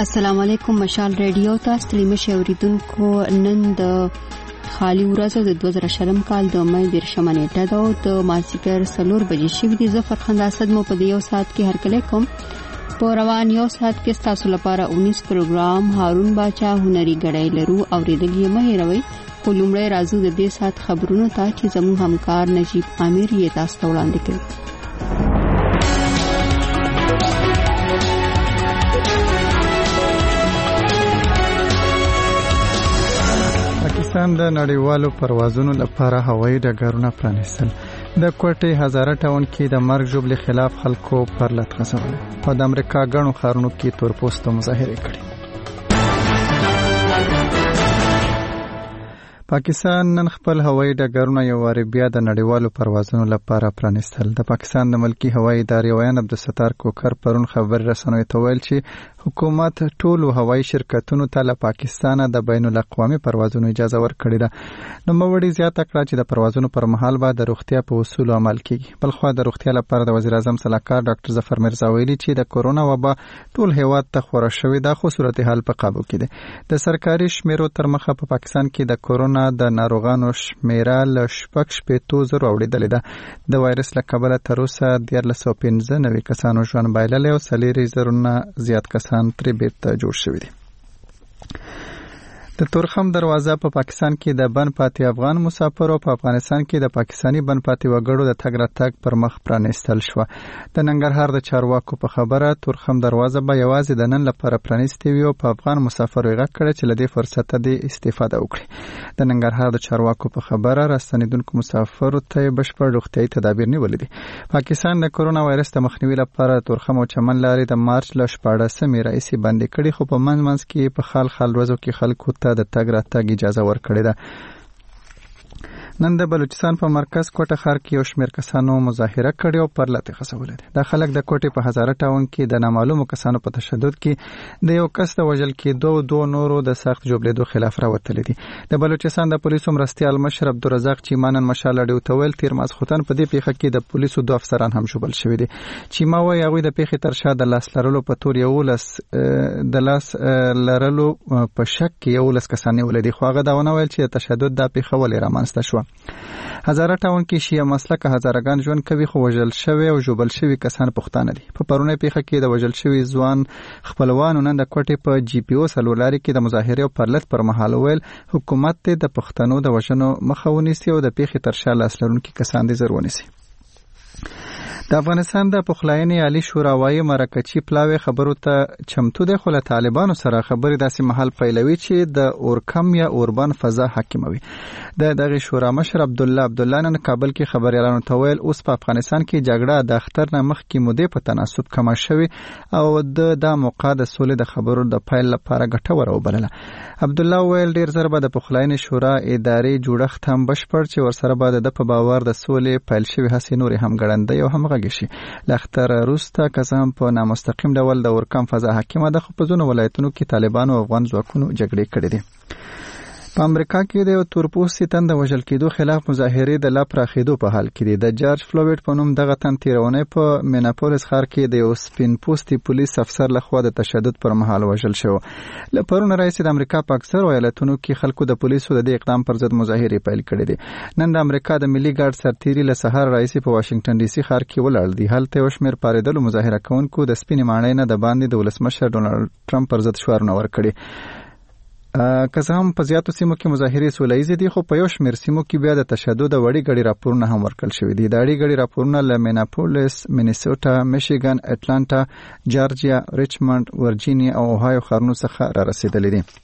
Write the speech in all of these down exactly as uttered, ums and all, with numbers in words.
السلام علیکم مشال ریډیو تاسو ته مشه اوریدونکو نن د خالی ورځ د دوه زره شلم کال د مې دیرشمه نیټه ده او د مازیګر څلور بجې شوې دي. زه فرخنده اسد مو په دې یو ساعت کې هرکلی کوم. په روان یو ساعت کې تاسو لپاره اونیس پروګرام هارون باچا هنري غړی لرو اوریدل یې مه هېروئ. خو لومړی راځو د دې ساعت خبرونو ته چې زموږ همکار نجیب امیر یې تاسو ته وړاندې کوي. پاکستان د نړیوالو پروازونو لپاره هوایي ډګرونه پرانیستل. د کوټې هزاره ټاون کې د مرګ ژوبلې خلاف خلکو پر لټ غځول او د امریکا ګڼو ښارونو کې تورپوستو مظاهرې کړې. پاکستان نن خپل هوایي ډګرونه یو وارې بیا د نړیوالو پروازونو لپاره پرانیستل. د پاکستان د ملکی هوایي ادارې ویان عبدالستار کوکر پرون خبر رسنیو ته ویل چې حکومت ټولو هوایي شرکتونو ته له پاکستانه د بین الاقوامي پروازونو اجازه ورکړې ده. نو موړي زیاته کړه چې د پروازونو پر مهال به د روغتیا په اصولو عمل کیږي. بلخو د روغتیا لپاره د وزیر اعظم صلاحکار ډاکټر ظفر مرزا ویلي چې د کورونا وبا ټول هیواد ته خوره شوې ده، خو صورتحال په قابو کې ده. د سرکاري شمیرو تر مخه په پاکستان کې د کورونا د ناروغانو شمیره له شپږ شپېتو زرو اوریدلې ده. د وایرس له کبله تر اوسه دیارلس سوه پنځه نوي کسانو ژوند بایللی او څلېرویشت زرو نه زیات کسان ترې بیرته جوړ شوي دي. د تورخم دروازه په پاکستان کې د بن پاتې افغان مسافرو په افغانستان کې د پاکستانی بن پاتې وګړو د تګ راتګ پر مخ پرانیستل شو. د ننګرهار د چارواکو په خبره تورخم دروازه به یوازې د نن لپاره پرانیستې وي او په افغان مسافرو یې غږ کړی چې له دې فرصته دې استفاده وکړي. د ننګرهار د چارواکو په خبره راستنیدونکو مسافرو ته بشپړ روغتیايي تدابیر نیولې دي. پاکستان د کورونا وایرس د مخنیوي لپاره تورخم او چمن لارې د مارچ له شپاړسمې راهیسې بندې کړي، خو په منځ منځ کې په خال خال ورځو کې خلکو ته د تګ راتګ اجازه ورکړې ده. نن د بلوچستان په مرکز کوټه ښار کې یو شمېر کسانو مظاهره کړې او پر لټې خڅولې ده. دا خلک د کوټې په هزاره ټاون کې د نامعلومو کسانو په تشدد کې د یو کس د وژل کېدو او دوه نورو د سخت ژوبلېدو خلاف راوتلي دي. د بلوچستان د پولیسو مرستیال مشر عبدالرزاق چیمانن مشال اډیو ته ویل تیر ماسخوتن په دې پیښه کې د پولیسو دوه افسران هم ژوبل شوي دي. چیما وایي هغوی د پیښې تر شا د لاس لرلو په تور یولس د لاس لرلو په شک کې یولس کسان نیولي دي، خو هغه دا ونه ویل چې د تشدد دا پیښه ولې رامنځته شوه. هزاره ټاون کې شیعه مسلکه هزارهګان ژوند کوي، خو وژل شوي او ژوبل شوي کسان پښتانه دي. په پرونۍ پیښه کې د وژل شوي ځوان خپلوانو نن د کوټې په جی پی او څلورلارې کې د مظاهرې او پرلط پر مهال ویل حکومت دې د پښتنو د وژنو مخه ونیسي او د پیښې تر شا لاس لرونکي کسان دې زر ونیسي. د افغانستان د پخلاینې عالی شورا وايي مرکچی پلاوی خبرو ته چمتو دی، خو له طالبانو سره خبرې داسې محل پیلوي چې د اورکم یا اوربان فضا حاکموي. د دغه شورا مشر عبد الله عبد الله نن کابل کې خبريالانو ته ویل اوس په افغانستان کې جګړه د اختر نه مخکې مودې په تناسب کمه شوې او د د موقع د سولې د خبرو د پایل لپاره ګټوره وبلله. عبد الله ویل ډیر زر به د پخلاینې شورا ادارې جوړښت هم بشپړ چې ورسره به د په باور د سولې پایل شوی هڅې نورې هم ګړندۍ او هم شي. لختر روستا کسان په نامستقیم ډول د اورکم فضا حاکمه ده، خو په ځینو ولایتونو کې طالبانو او افغان ځواکونو جګړې کړې دي. په امریکا کې د یو تورپوستي تن د وژل کېدو خلاف مظاهرې د لا پراخېدو په حال کې دي. د جارج فلویډ په نوم دغه تن تېرونی په میناپولس ښار کې د یو سپین پوستي پولیس افسر لخوا د تشدد پر مهال وژل شو. له پرونه راهیسې د امریکا په اکثرو ایالتونو کې خلکو د پولیسو د دې اقدام پر ضد مظاهرې پیل کړې دي. نن د امریکا د ملي ګارډ سرتیري له سهار راهیسې په واشنگټن ډي سي ښار کې ولاړ دي. هلته یو شمېر پارېدلو مظاهره کوونکو د سپینې ماڼۍ نه د باندې د ولسمشر ډونالډ ټرمپ پر ضد شعارونه ورکړي. که څه هم په زیاتو سیمو کې مظاهرې سوله ییزې دي، خو په یو شمېر سیمو کې بیا د تشدد او وړې ګډې راپورونه هم ورکړل شوي دي. د اړې ګډې راپورونه له میناپولس، مینیسوټا، میشیګن، اټلانټا، جارجیا، ریچمنډ، ورجینیا او اوهایو ښارونو څخه را رسېدلي دي.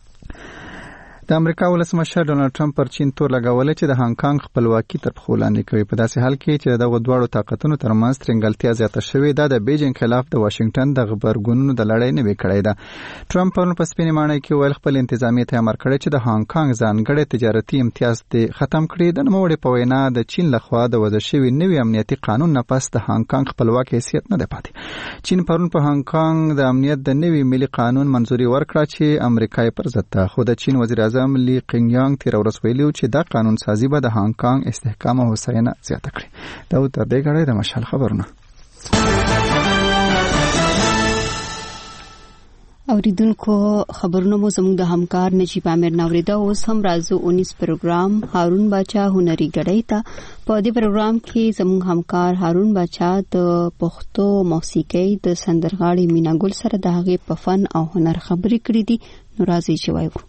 د امریکا ولسمشر ډونالډ ټرمپ پر چین تور لګولې چې د هانګ کانګ خپلواکي تر پښو لاندې کوي. په داسې حال کې چې دغه دواړو طاقتونو ترمنځ ترنګلتیا زیاته شوې ده، د بیجینګ خلاف د واشنگټن د غبرګونونو د لړۍ نه وي کړې ده. ټرمپ پرون په سپینې ماڼۍ کې ویل خپل انتظامیه ته امر کړی چې د هانګ کانګ ځانګړی تجارتي امتیاز دې ختم کړي. د نوموړي په وینا د چین لخوا د وضع شوي نوي امنیتي قانون نه پس د هانګ کانګ خپلواک حیثیت نه دی پاتې. چین پرون په هانګ کانګ د امنیت د نوي ملي قانون منځوري ورکړه چې امریکا یې پر ضد ده، خو د چین وزیر اعظم لی قینګ یانګ تیر ورځ ویلي چې دا قانون سازي به د هانګ کانګ استحکام او هوساینه زیاته کړي. دا تر دې غړي د مشال خبرونه. اوریدونکو خبرونه مو زموږ د همکار نجیب امیر نوریدا اوس هم راځو اونیس پروګرام هارون باچا هنري غړی ته. په دې پروګرام کې زموږ همکار هارون باچا د پښتو موسیقۍ د سندرغاړي مینا ګل سره د هغې په فن او هنر خبرې کړې دي. نو راځي چې وایو.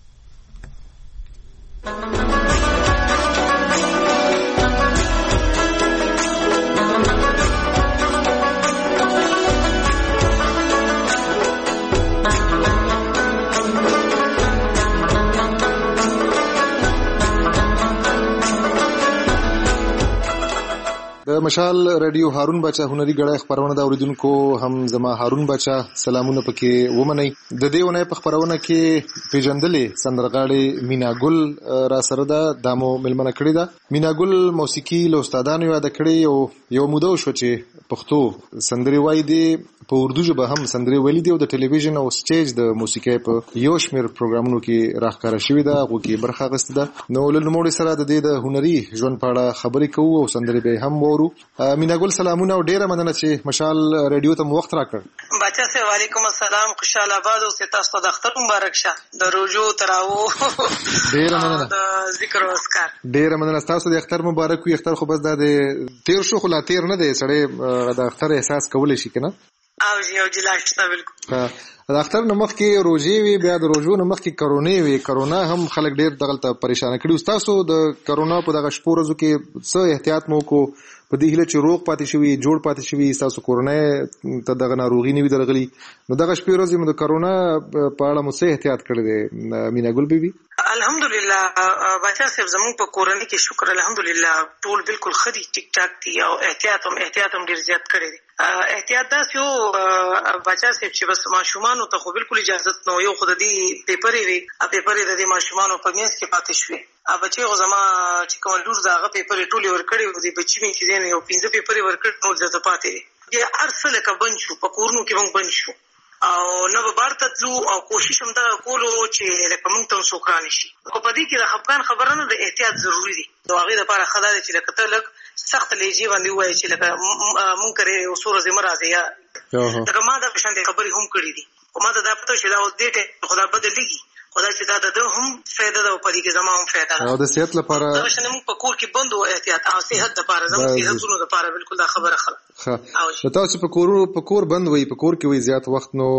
د مشال رادیو هارون باچا هنري غړی خبرونه د اوریدونکو هم زما هارون باچا سلامونه پکې ومنئ. د دې ونې په خبرونه کې پیژندلې سندرغاړي مینا ګل را سره ده دمو ملمنه کړې ده. مینا ګل موسیقي له استادانو یاد کړې او یو موده شو چې پښتو سندري وای دي په اردو ژبه هم سندري ویلي دي او د ټلویزیون او سټیج د موسیقۍ په یو شمېر پروګرامونو کې راښکاره شوې ده هغه کې برخه اخیستې ده. نو له نوموړي سره د دې د هنري ژوند په اړه خبرې کوو او سندري به هم وورو. مینا ګل سلامونه او ډیره مننه چې مشال رادیو ته وخت راکړ. بچا سه وعلیکم السلام خوشاله آباد او تاسو ته اختر مبارک شه د روزو تراو ډیره مننه د ذکر او اسکار ډیره مننه تاسو د اختر مبارک وي. اختر خو بس د تیر شو خو لا تیر نه دی سړی د اختر احساس کولای شي کنه او جی او جی لاشته بالکل. د اختر نمخ کې روزي وي بیا د روزو نمخ کې کرونا وي. کرونا هم خلک ډیر دغلت پریشان کړي. تاسو د کرونا په دغه شپو ورځو کې څه احتیاط مو کو په دې هله چې روغ پاتې شوی جوړ پاتې شوی تاسو کرونا ته دغه ناروغي نه وي درغلي نو دغه شپې ورځې مو د کرونا په اړه مو څه احتیاط کړی دی مینا ګل بیبي؟ الحمدلله بچا صاحب زموږ په کورنۍ کې شکر الحمدلله ټول بالکل خدي ټیک ټاک دي او احتیاط هم احتیاط هم ډیر زیات کړی دی. احتیاط دا یو بچا صاحب چې بس ماشومان ته خو بالکل اجازه نه یو خود دي پیپرې وي ا پیپرې د دې ماشومان په میانس کې پاتې شوی ا بچي غو زما چې کوم لور داغه پیپرې ټولي ور کړی او دې بچی مې چې دین یو پنځه پیپرې ور کړ نو ځته پاتې دي بیا ارسله کا بن شو په کورونو کې مونږ بن شو او نو بارته تلو او کوشش هم دا کولو چې لکه مونږ ته سوکران شي. خو په دې کې د خپګان خبره نه د احتیاط ضروری دي. دا هغه لپاره خدای چې لکه ته لک سخت لېجی باندې وایي چې لکه مونږ کرے اصول زمرا دي یا دا ما دا شان خبرې هم کړې دي او ما دا پته چې دا اوس دې ته خدا بدلېږي خدای چې دا د هم فائدہ ده او په دې کې زما هم فائدہ ده او د صحت لپاره دا شنه موږ په کور کې بندو احتیاط او صحت لپاره زموږ صحتونو لپاره بالکل دا خبره خله. ښه تاسو په کور په کور بند وي په کور کې وي زیات وخت نو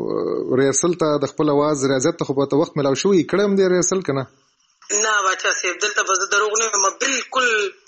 ریاسل ته د خپل आवाज ریاضت ته خو په وخت ملاو شوی کړم دی ریاسل کنه نه بچا صاحب دلته بس دروغ نه بالکل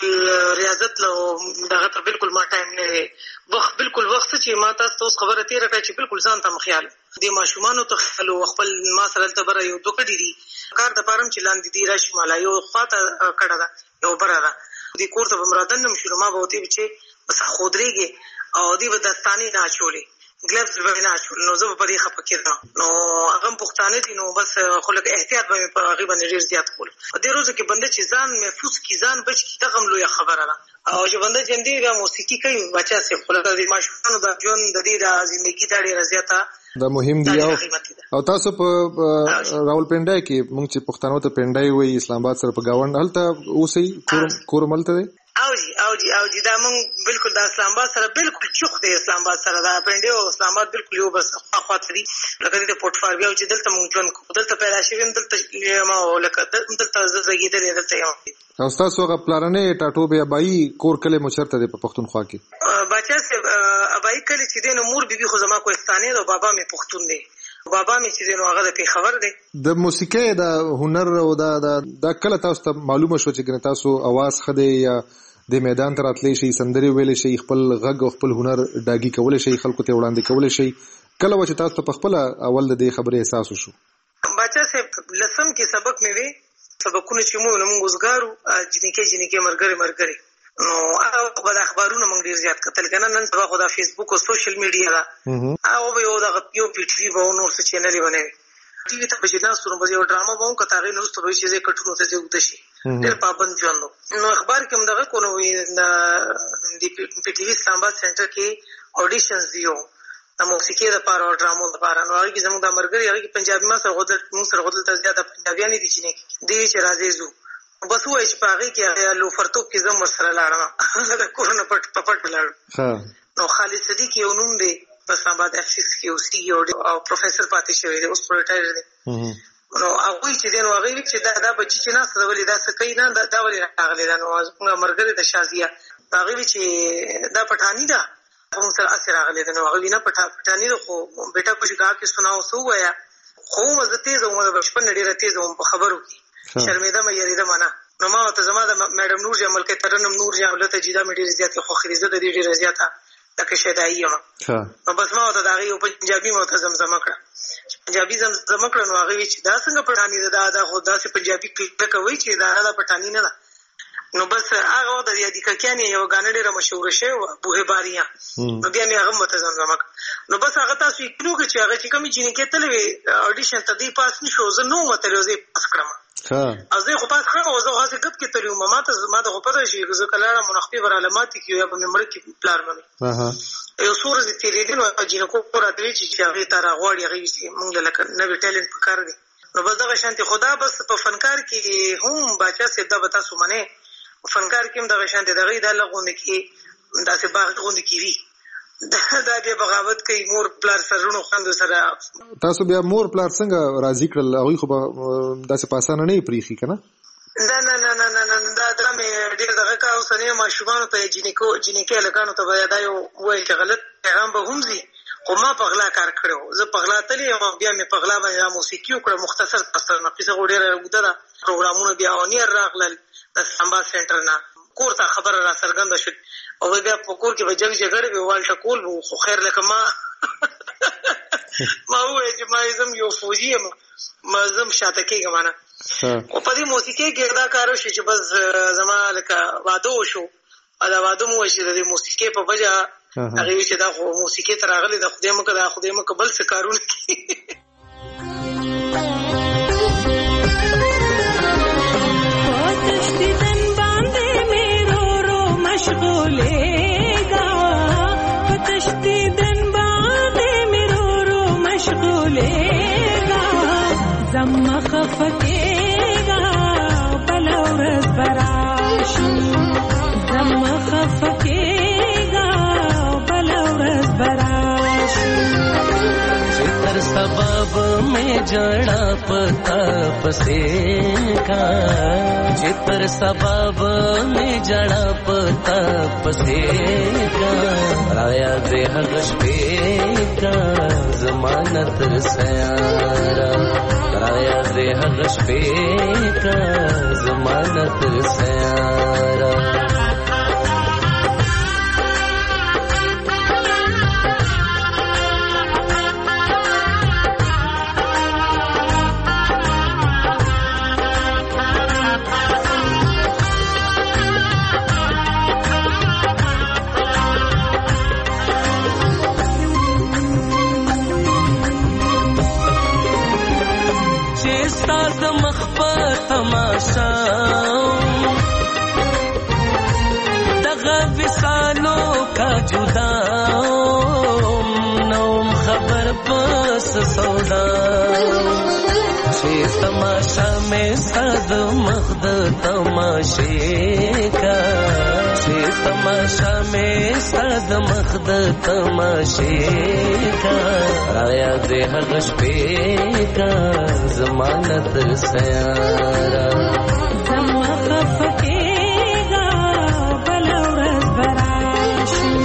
ریاضت له دغه بالکل ما ټایم نه وخت بالکل وخت چې ما تاسو خبره تیر کړه چې بالکل ځان ته مخیال د ماشومان ته خلو خپل ما سره ته بره یو دوه کډی دي کار د پارم چې لاندې دی راشي مالا یو خواته کړه دا یو بره دا د کور ته بمرادن نم شروع ما بوتي چې بس خودريږي او دی به دستانی نه چولې ګلفز به نه چول نو زه په دې خپه کېدم نو هغه پښتانه دي نو بس خلک احتیاط به په هغه باندې ډیر زیات کول. په دې روزو کې بنده چې ځان محفوظ کی ځان بچ کی دغه لوی خبره ده او چې بنده جندي د موسیقي کوي بچا سي خلک د ماشومان د ژوند د دې د ژوندۍ د ډیر زیاته دا مهم دی او تاسو په راولپنډای کې موږ چې پښتنو ته پنډای وي اسلام آباد سره په گاوند هلته اوسې کور کور ملته دی او جی او جی او جی دا مونږ بالکل د اسلام آباد سره بالکل چوخ دی اسلام آباد سره دا پنډي او اسلام آباد بالکل یو بس خواته دي لکه د پورت فاربیا چې دلته مونږ ژوند کوو دلته پیدا شوم دلته ما لکه دلته زګیدل دلته یم او تاسو هغه پلانې ټاټو بیا بای کور کله مشرته دی په پښتونخوا کې بچا سه ابای کله چې دین مور بیبي خو زما کوهستاني او بابا می پښتون دی بابا می چې دین هغه د پیښور دی د موسیقۍ د هنر او د د کله تاسو ته معلومه شو چې تاسو आवाज خده یا د میدان تر اتلې شي سندري ویل شي خپل غږ او خپل هنر ډاګي کول شي خلکو ته وړاندې کول شي کله چې تاسو ته په خپل اول د دې خبره احساس وشو؟ بچا سه لسم کې سبق مې وی سبقونه چې موږ موږ وزګارو جنکه جنکه مرګري مرګري نو هغه د اخبارونو موږ ډیر زیات کتل کنه نن سبا خو د فیسبوک او سوشل میډیا دا او به یو د یو پی ټی وی او نور څه چینل باندې ټي وی ته په جنا سره به یو ډراما وو کته غي نو ستوري چې کټونو ته ځو دشي ډیر پابند ژوند نو اخبار کې موږ کو نو د پی ټی وی اسلام آباد سنټر کې اډیشنز دیو د موسیقي لپاره او ډرامو لپاره نو هغه زموږ د مرګري هغه پنجابي ما سره غوډل موږ سره غوډل ته زیاته پنجابیان دي چې دی چې راځي زو بس وای چې پاغي کې لو فرتوب کې زم سره لاړم د کورونه پټ پټ لاړ نو خالد صدیق یو نوم دی په اسلام آباد افسس کې اوسېږي او پروفیسر پاتې شوی دی، اوس ریټایر دی. نو هغه چې دی نو هغه چې دا دا بچی چې ناست دی ولې دا څه کوي نه دا ولې راغلی دا. نو زموږ ملګرې د شازیه هغه چې دا پټانی ده موږ سره اثر راغلی دی. نو هغه وینا پټانی ده خو بیٹا کچھ गा के सुनाओ سو وایا خو مزه تیز او بچپن ډیره تیز او په خبرو کې شرمېده مې یریده معنا. نو ما ته زما د میډم نور جمال کې ترنم نور جمال ته جیدا مې ډیر زیات خو خریزه د دې ډیر زیاته لکه شدایي یم. نو بس ما ته دا غي او پنجابي مو ته زمزمه کړه پنجابي زمزمه کړه. نو هغه چې دا څنګه پټانی ده دا دا خو داسې پنجابي کلیک کوي چې دا نه پټانی نه ده. نو بس هغه د یادی ککانی یو غانډه ډیره مشهور شوی بوه باریاں. نو بیا مې هغه مته زمزمه نو بس هغه تاسو یې کلو چې هغه چې کوم جنې کې تلوي اډیشن ته دی پاس نشو زه نو مته روزي پاس کړم. ها زه خو پاس کړم او زه هغه کټ کې تلو ما ته ما ته په پته شي زه کلاړه منخفي ور علامات کې یا په مړ کې پلار مې. ها یو سور دې تیرې دي نو جنې کو پر ادوي چې هغه تر غوړي هغه موږ لکه نوې ټیلنت پکار دي. نو بس دغه شانتي خدا بس په فنکار کې هم بچا سیدا بتا سومنه فنکار کې هم دغه شانتي دغه د لغونه کې داسې باغ غونډه کې وی دا بیا بغاوت کوي مور پلار سرونو خوند سره. تاسو بیا مور پلار څنګه راضي کړل هغه خو داسې پاسانه نه پریخي کنه؟ نه نه نه نه نه دا دا مې ډېر دغه کا اوسنۍ ماشومان ته جنیکو جنیکې لکانو ته بیا دا یو وایي چې غلط پیغام به هم زی خو ما په غلا کار کړو زه په غلا تلې او بیا مې په غلا باندې موسیقي وکړه مختصر پستر نه پیسه وړه وګړه پروګرامونه بیا اونیر راغلل د سامبا سنټر نه کور ته خبر را سرګند شو او بیا په کور کې به جنگ جګړه به والټه کول خو خیر لکه ما ما وې چې ما زم یو فوجي ما زم شاته کېږم معنا او په دې موسیقي کې دا کار شو چې بس زما لکه واده وشو دا واده مو چې د موسیقي په وجه هغه چې دا خو موسیقي تر راغلي د خدای مکه د خدای مکه بل څه کارونه کوي. مشغولېږه په تشتي دن باندې مې رو رو مشغولېږه زما خفه کېږه بله ورځ به راشي زما خفه کېږه بله ورځ به راشي چې تر سبب مې جړه پتا پسې کا چې تر سبب مې جړه پتا پسې کا رایا دې هغه شپې کا زمانه تر سیارا رایا دې هغه شپې کا زمانه تر سیارا دغه وسالو کا جدا نوم خبر پس سودا چې تماشا میں صد مخد تماشے کا چې تماشا میں صد مخد تماشے کا رایا دې هغه شپې کا زمانه تر سیارا زما خفه کېږه بله ورځ به راشي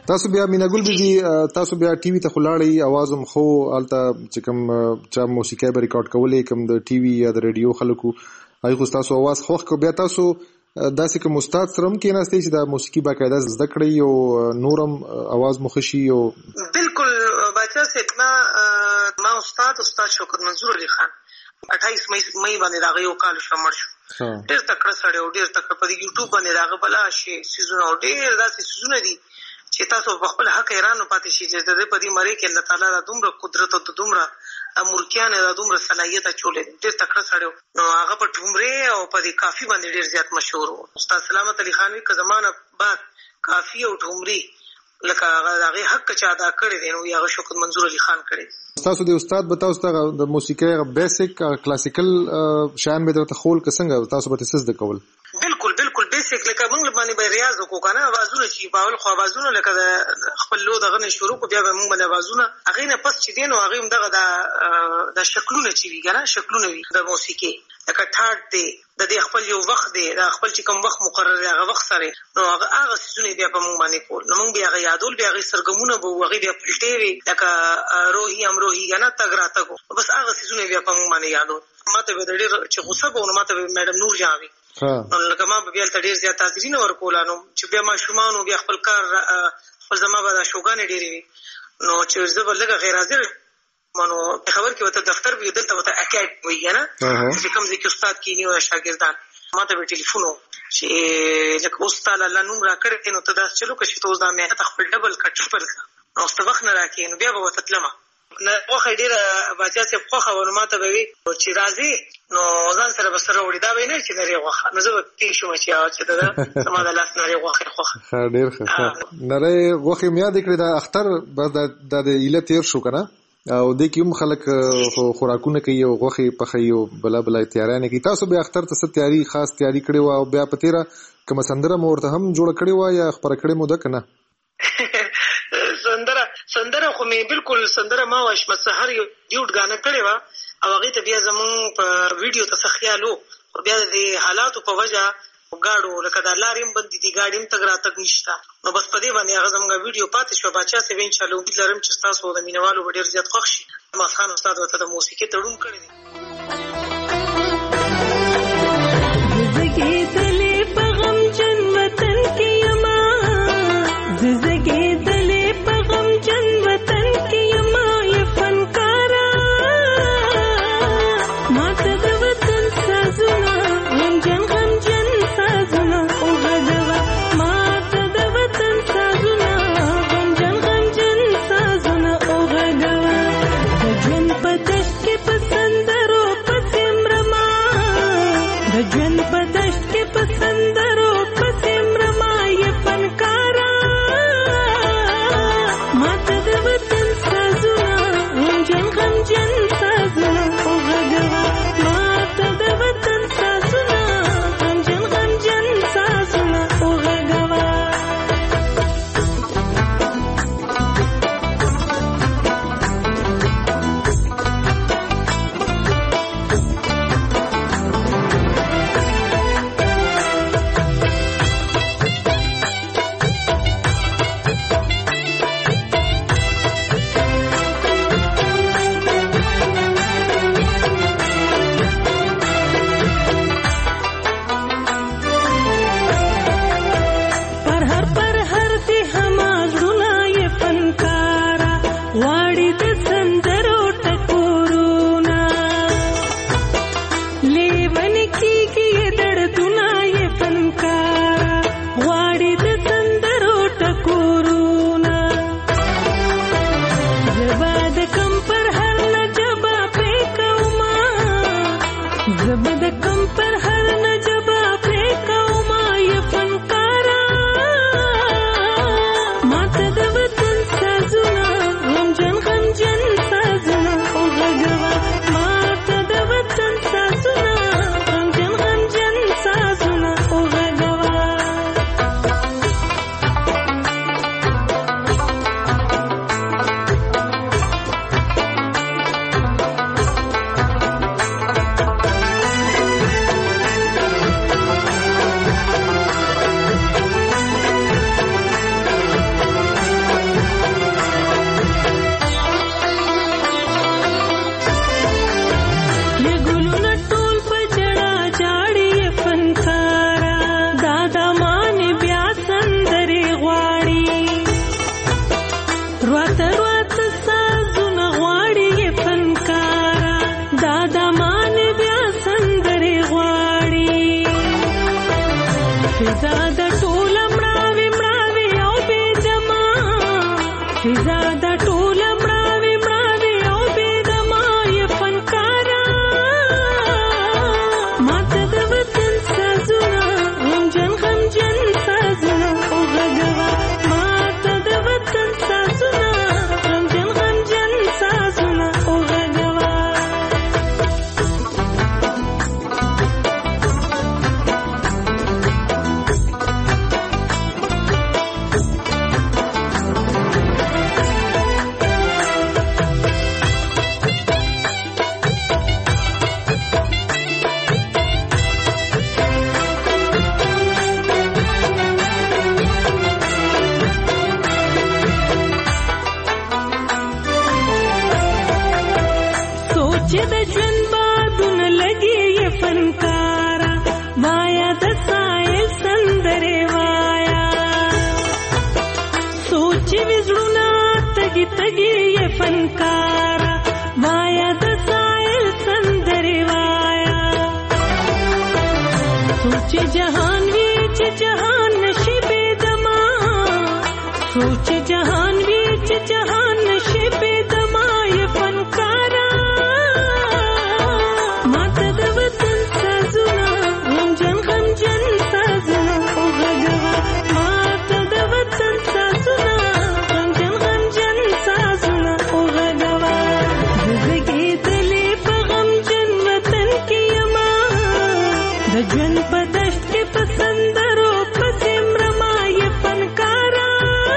تاسو بیا میناګل بيجي تاسو بیا ټي وي ته خلاړی اوازم خو الته چې کوم چې موسیقي به ریکارډ کولې کوم د ټي وي یا د ریډیو خلکو آی خو تاسو आवाज خو کو بیا تاسو داسې کوم استاد سره کې نه ستې چې د موسیقي باقاعده زده کړی او نورم आवाज مخشي او بالکل بچا سه ما ما استاد استاد شوکت منظور علي خان اٹھائیس مئی مئی باندې راغی او کال شمر شو ډېر تکړه سړی او ډېر تکړه په یوټیوب باندې راغی بلا شي سيزونه ډېر داسې سيزونه دي چې تاسو په خپل حق حیران پاتې شئ چې د دې په دې مری کې الله تعالی د دومره قدرت او دومره ملکیان د دومره صلاحیت چولې ډېر تکړه سړی نو هغه په ټومره او په دې کافي باندې ډېر زیات مشهور وو استاد سلامت علي خان وی که زمانہ بعد کافي او ټومري لکه هغه حق چا ادا کړی دی نو هغه شوکت منظور علي خان کړی تاسو د استاد به تاسو ته د موسیقي بیسیک کلاسیکل شان به درته خول کسنګ تاسو به تاسو د کول بالکل بالکل بیسیک لکه موږ باندې به ریاض وکړو کنه اوازونه چې باول خو اوازونه لکه خپل لو دغه نه شروع کو بیا به موږ باندې اوازونه هغه نه پس چې دین او هغه هم دغه د د شکلونه چې وی کنه شکلونه وی د موسیقي لکه ټاټ دی د دې خپل یو وخت دی د خپل چې کوم وخت مقرر دی هغه وخت سره نو هغه هغه سيزونه بیا په موږ باندې کول نو موږ بیا هغه یادول بیا هغه سرګمونه به هغه بیا پلټي وی لکه روحي امروحي کنه تګ را تګو بس هغه سيزونه بیا په موږ باندې یادول ماته به ډېر چې غوسه به نو ماته میډم نور جاوي نو لکه ما به بیا ډېر زیات تاثیر نه ورکول نو چې بیا ما شومان بیا خپل کار خپل زما به شوګانې ډېرې وي نو چې زه به لږه غیر حاضر مانو خبر کې وته دفتر به دلته وته اکیډ وي نه چې کوم ځکه استاد کې نیو شاګردان ما ته به ټلیفون چې لکه استاد الله نوم را کړی نو ته دا چلو که چې توز دا مې خپل ډبل کټ پر نو استوخ نه راکې نو بیا به وته تلمه نه واخه ډیره بچا چې خوخه ونه ماته به وي چې راځي نو ځان سره به سره وړي دا به نه چې نری واخه نو زه به شوم چې چې دا سما د لاس نری واخه خوخه ډیر ښه نری واخه میا د کړی دا اختر بس د ایله تیر شو کنه او د کوم خلک خوراکونه کوي او غوخي پخې او بلا بلا تیارانه کوي تاسو به اختر ته څه تیاری خاص تیاری کړی و او بیا پتیرا کوم سندره مورته هم جوړ کړی و یا خبر کړی مو ده کنه سندره سندره خو مې بالکل سندره ما واش مسحر یو ډیوټ غانه کړی و او هغه ته بیا زمون په ویډیو ته خیالو بیا د حالاتو په وجه وګاړو لکه دا لاریم بندي دي ګاډیم تګ را تک نشتا نو بس په دې باندې هغه زموږ ویډیو پاتې شو بچا سه وین چالو امید لرم چې تاسو د مینوالو ډیر زیات خوښ شي ما خان استاد وته د موسیقي تړون کړی دی زګې دلې په غم جن وطن کې یما زګې دلې په غم جن وطن کې یما یې فنکارا ماته د وطن سازونه غم جن غم جن سازونه او غدوا ماته د وطن سازونه غم جن غم جن سازونه او غدوا د ژوند په دشت کې پسندرو پسمرما د ژوند په دشت کې پسندرو پسمرما یې فنکارا ماته د وطن سازونه غم جن غم جن سازونه او غدوا ماته د وطن سازونه غم جن غم جن سازونه او غدوا چې د ژوند بادونه لګي یې فنکارا وایا د سایل سندرې وایا سوچ وزړونه تګي تګي یې فنکارا وایا د سایل سندرې وایا سوچ جهان وی چې جهان نشي بے دما سوچ جهان وی چې جهان نشي بے دما یې فنکارا ماته د وطن سازونه غمجن غمجن سازونه او غږوا ماته د وطن سازونه غمجن غمجن سازونه او غږوا زګېدلې په غمجن وطن کې یما د ژوند په دشت کې په سندرو پسې مرما یې فنکارا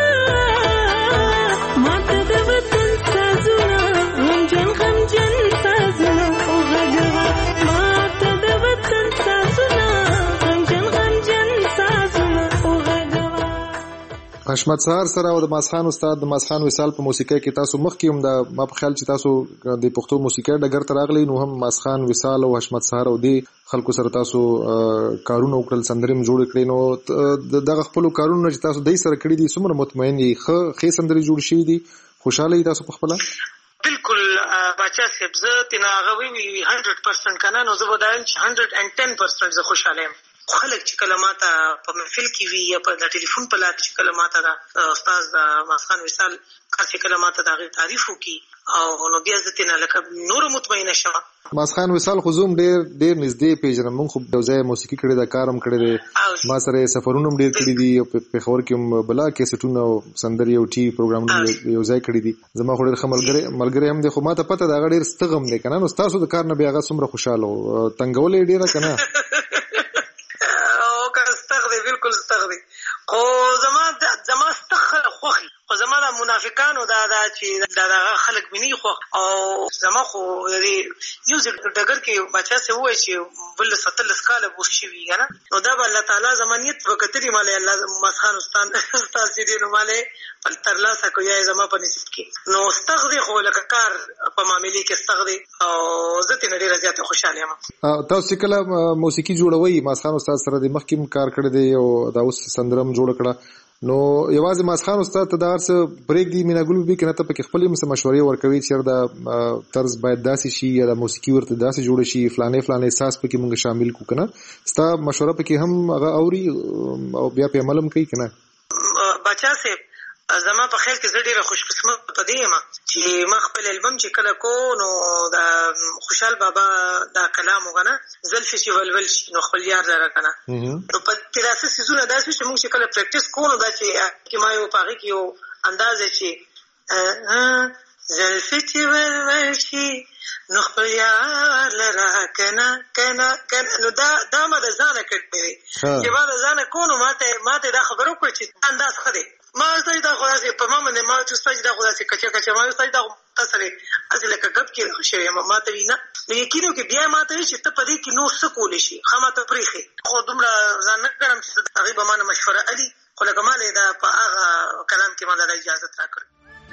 ماته د وطن سازونه غمجن غمجن سازونه او غږوا ماته د وطن سازونه غمجن غمجن سازونه او غږوا. حشمت سهار سره او د ماسخان استاد د ماسخان وصال په موسیقۍ کې تاسو مخکې هم د ما په خیال چې تاسو د پښتو موسیقۍ ډګر ته راغلي نو هم ماسخان وصال او حشمت سهار او دی خلکو سره تاسو کارونه وکړل سندرې جوړ کړې نو دغه خپل کارونه چې تاسو دای سره کړی دي څومره مطمئن یې خو خې سندرې جوړ شي دي خوشاله یې تاسو په خپل بالکل بچا صاحب زه تینا غوي وی one hundred percent کنه نو زه ودایم چې one hundred ten percent زه خوشاله یم خلک چې کلمات په محفل کې وی یا په ټلیفون په لار چې کلمات دا استاد ماسخان وصال کار چې کلمات دا غي تعریف وکي او نو بیا ځته نه لکه نور مطمئنه شوه ماسخان وصال خو زوم ډیر ډیر نږدې پیژنم مونږ خو د ځای موسیقي کړي دا کارم کړي دي ما سره سفرونه ډیر کړي دي په خبر کې بلا کې سټونه سندري او ټي پروګرامونه یو ځای کړي دي زما خو ډیر خملګری ملګری هم دي خو ما ته پته دا ډیر ستغم دي کنه نو تاسو د کار نه بیا غا څومره خوشاله تنګولې ډیره کنه بالکل استغفر خو زما زما استخل خوخي خو زما د منافقانو دا دا چې دا خلک مني خو او زما خو یعنی یو ډګر کې بچا سه وای چې بل ستل سکاله بوس شي ویګنه نو دا الله تعالی زمانیت وکړي مال الله مسخان استاد استاد دې نو مال بل ترلاسه کوي زما په نسبت کې نو استغفر خو لکه کار په معاملې کې استغفر او زه ته ډیره زیاته خوشاله یم تاسو کله موسیقي جوړوي مسخان استاد سره د مخکې کار کړی دی او دا اوس سندرم جوړ کړه نو یوازې مسخان استاد ته دا څه بریک دی مینا ګل به کنه ته په خپل مس مشورې ورکوي چې دا طرز باید داسې شي یا د موسیقي ورته داسې جوړ شي فلانه فلانه احساس پکې مونږ شامل کو کنه ستا مشوره پکې هم هغه اوري او بیا په عملم کوي کنه بچا سه زما په خیال کې زه ډیره خوش قسمت پدې یم چې ما خپل البم چې کله کو نو دا خوشحال بابا دا کلام وغنه زلفي چې ولول شي نو خپل یار زره کنه نو په تراسه سيزونه داسې چې موږ چې کله پریکټیس کوو دا چې کې ما یو پاره کې یو انداز چې زلفي چې ولول شي نو خپل یار لرا کنه کنه کنه نو دا دا ما د ځانه کړې چې ما د ځانه کو نو ماته ماته دا خبرو کوي چې انداز خده ما ستاسو دا خو راځي په ما باندې ما ستاسو دا خو راځي کچا کچا ما ستاسو دا تاسو لري اصله کګب کې خوشي ما ته وینا نو یقینو کې بیا ما ته چې ته پدې کې نو څه کولې شي خامته پریخي خو دومره ځان نه کړم چې هغه به ما مشوره علي خو لکه مالې دا په هغه کلام کې ما د اجازه راکړه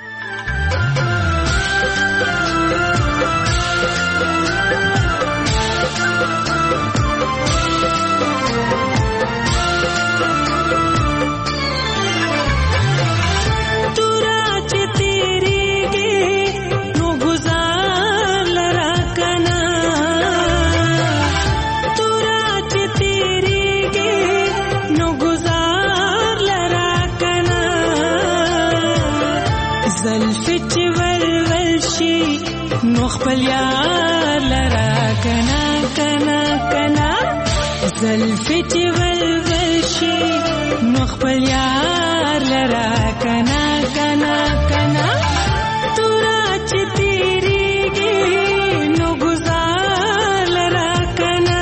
خپل یار لرا کنا کنا کنا زلفي چې ولول شي نو خپل یار لرا کنا کنا کنا تورا چې تیریږي نو گزار لرا کنا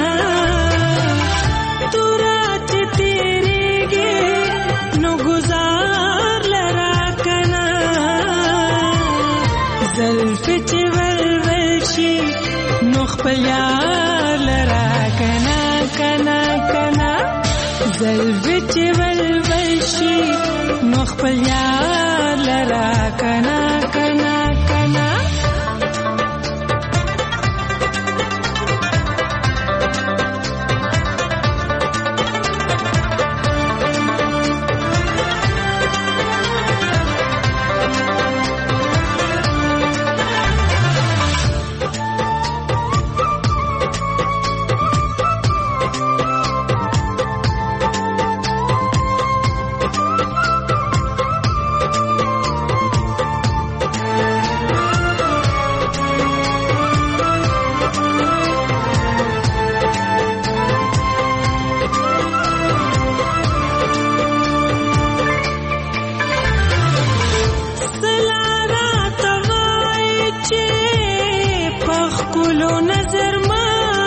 تورا چې تیریږي نو گزار لرا کنا زلفي چې خپل یار لرا کنا کنا کنا زلفي چې ولول شي نو خپل یار لرا کنا کنا کنا ښکلو نظر ما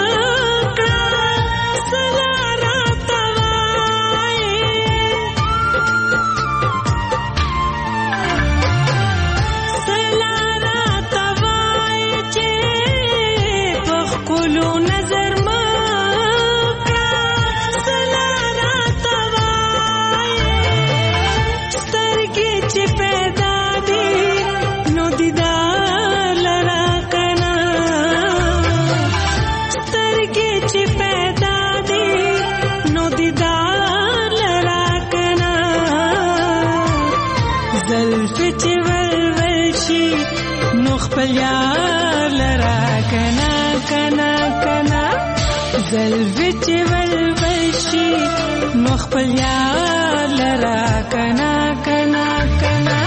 زلفی چې ولول شي نو خپل یار لرا کنا کنا کنا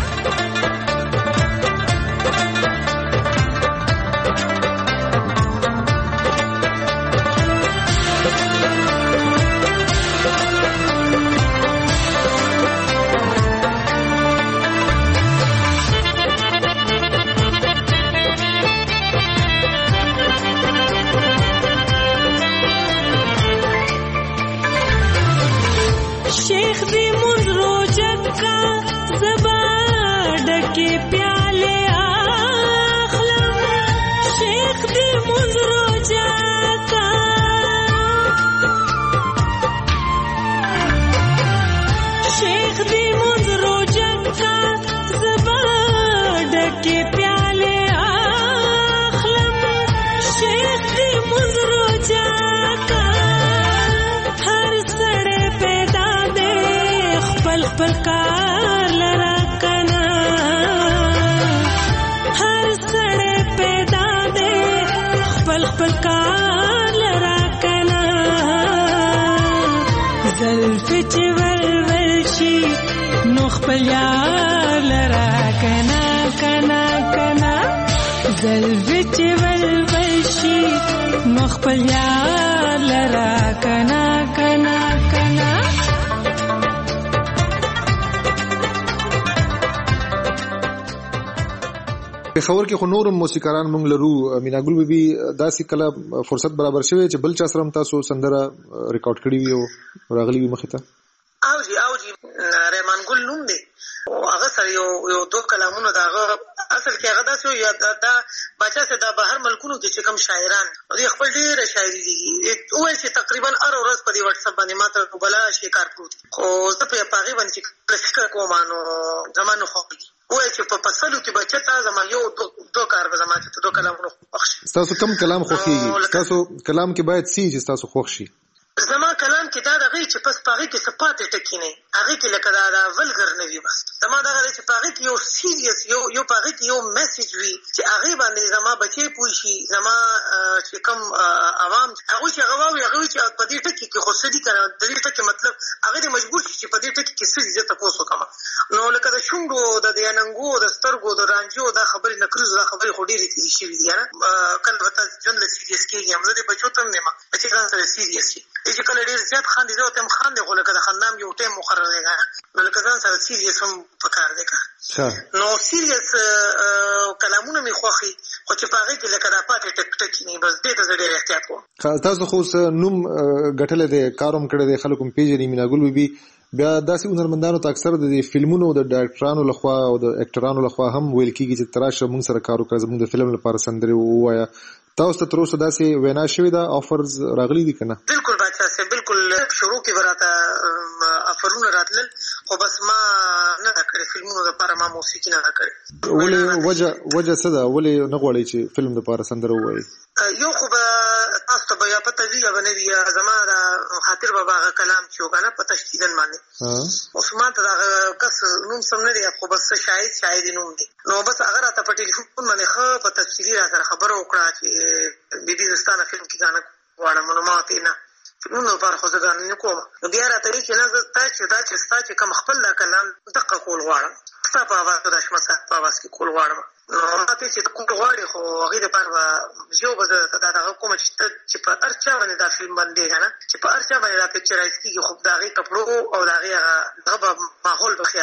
زلفی چې ولول شي نو خپل یار لرا کنا کنا کنا زلفی چې ولول شي نو خپل یار لرا کنا کنا کنا پېښور کې خو نور موسیقاران مونږ لرو. مینا ګل بیبي داسې کله فرصت برابر شوی چې بل چا سره هم تاسو سندره ریکارډ کړی وي او راغلی وي مخې ته؟ او جی او جی رحمان ګل نوم دی او هغه سره یو یو دوه کلامونه د هغه اصل کې هغه داسې یا دا بچا سه د بهر ملکونو کې چې کوم شاعران دوی خپل ډېره شاعري دي وایي چې تقریبا هر ورځ په دې واتس اپ باندې ماته بلا شکار پروت خو زه په پاغي باندې فکر کوم نو زمانو خو وایي چې په پسلو کې بچتا زما یو دوه کار به زما ته دوه کلامونه خوښ تاسو کم کلام خوښیږي تاسو کلام کې باید سی چې تاسو خوښ شي زما کلام کې دا دغه چې پس پاغي کې صفات ټکی نه هغه کې لکه دا دا ولګر نه وي بس زما دغه چې پاغي کې یو سیریس یو یو پاغي کې یو میسج وي چې هغه باندې زما بچي پوي شي زما چې کوم عوام هغه چې هغه وي هغه چې په دې ټکی کې خو سدي کړه د دې ټکی مطلب هغه مجبور شي چې په دې ټکی کې سدي زه تاسو کوم نو لکه د شونډو د دیاننګو د سترګو د رانجو دا خبرې نکرز دا خبرې خو ډېرې تیری شي دي نه کله وته جن له سیریس کې هم زه دې بچو ته نه ما چې څنګه سره سیریس شي چې کله ډېر زیات خاندي زه ته خاندې خو لکه د خندام یو ټیم مقرر دی نو لکه ځان سره سیریس هم پکار دی نو سیریس کلامونه می خوخي خو چې پاغي کې لکه دا پاتې ټک ټک نه بس دې ته ډېر احتیاط کوم. تاسو خو نوم غټل دی کاروم کړی دی خلکو پیژني مینا ګل بیبي بیا داسې هنرمندانو ته اکثر د فلمونو د ډایرکټرانو لخوا او د اکټرانو لخوا هم ویل کیږي چې تراشه موږ سره کار وکړه زموږ د فلم لپاره سندري وایا تاسو ته تر اوسه داسې وینا شوې ده افرز راغلي دي کنه؟ بالکل بچا سه بالکل شروع کې براته افرونه راتلل خو بس ما نه کړې فلمونو لپاره ما موسیقي نه کړې ولې وجه وجه څه ده ولې نه غواړي چې فلم لپاره سندره وایي؟ یو خو به تاسو ته بیا پته وی باندې بیا زما د خاطر بابا غ کلام چې وګنه په تشدیدن باندې اوس ما ته دا کس نوم سم نه دی خو بس شاید شاید نوم دی نو بس اگر ته په ټلیفون باندې خو په تفصیلی را سره خبرو وکړه چې د دې ستانه فلم کې غاڼه واړه معلومات نه نو پر خو ځان نه کوم بیا راته چې نه زه تا چې دا چې ستا چې کوم خپل دا کلام دقه کول غواړم ستا په اواز د شمسه په اواز کې کول غواړم نو ماته چې کول غواړي خو هغه د پر یو به دا دغه کوم چې چې په ارچا باندې دا فلم باندې کنه چې په ارچا باندې دا پکچرایز کیږي خو دا غي کپړو او دا غي هغه ماحول په خیال ساتي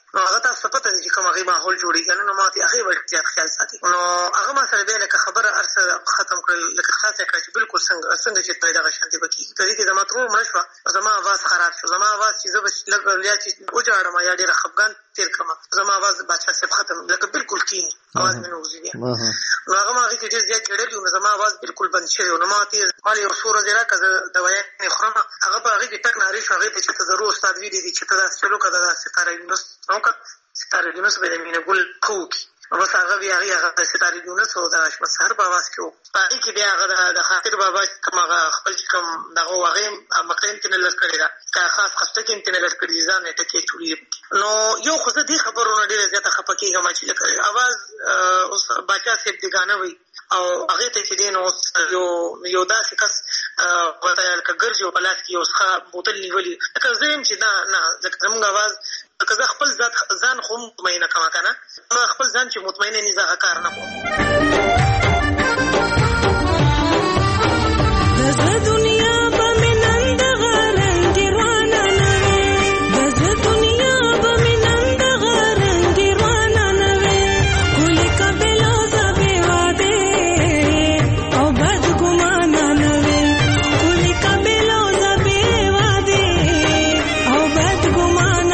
نو هغه تاسو پته دي چې کوم هغه ماحول جوړیږي نو ما ته هغه ور زیات خیال ساتي. نو هغه ما سره به لکه خبره ارسه ختم کړل لکه خاصه کړ چې بالکل څنګه څنګه چې پیدا غشنتي بکی په دې کې زما ترور مشوه زما आवाज خراب شو زما आवाज چې زب لګ لیا چې وجاړم یا ډېر خفګان تیر کما زما आवाज بچا سپ ختم لکه بالکل کین आवाज مې نو وزي نو هغه ما هغه ډېر زیات جوړل نو زما आवाज بالکل بند شوی نو ما ته مالي یو سور زیرا کزه دوايي نه خورم هغه په هغه کې ټک ناری شو هغه ته چې ضرور استاد وی دي چې تاسو چلو کده ستاره یونس نو کته ستاره یونس به مینه ګل کوکی بس هغه بیا هغه ستاره یونس او د اشمت سحر بابا سکو پای کې بیا هغه د خاطر بابا کوم هغه خپل کوم دغه هغه مقام ته نلس کړی دا کا خاص خاصه کې ته نلس کړی ځان ته کې چولې نو یو خو دې خبرونه ډېر زیاته خپکیږي ما چې لکه आवाज اوس بچا سپ دی غانه وي او هغه ته چې دین اوس یو یو داسې کس وته کګرجو په لاس کې اوس ښه بوتل نیولې لکه زم چې دا نه زموږ आवाज که خپل ځان ځان خو مطمئنه کما کنه ما خپل ځان چې مطمئنه نه ځه کار نه کوم د دنیا په منند غرنګ روانه نه د دنیا په منند غرنګ روانه نه کله کبلو زبې واده او بد ګمان نه کله کبلو زبې واده او بد ګمان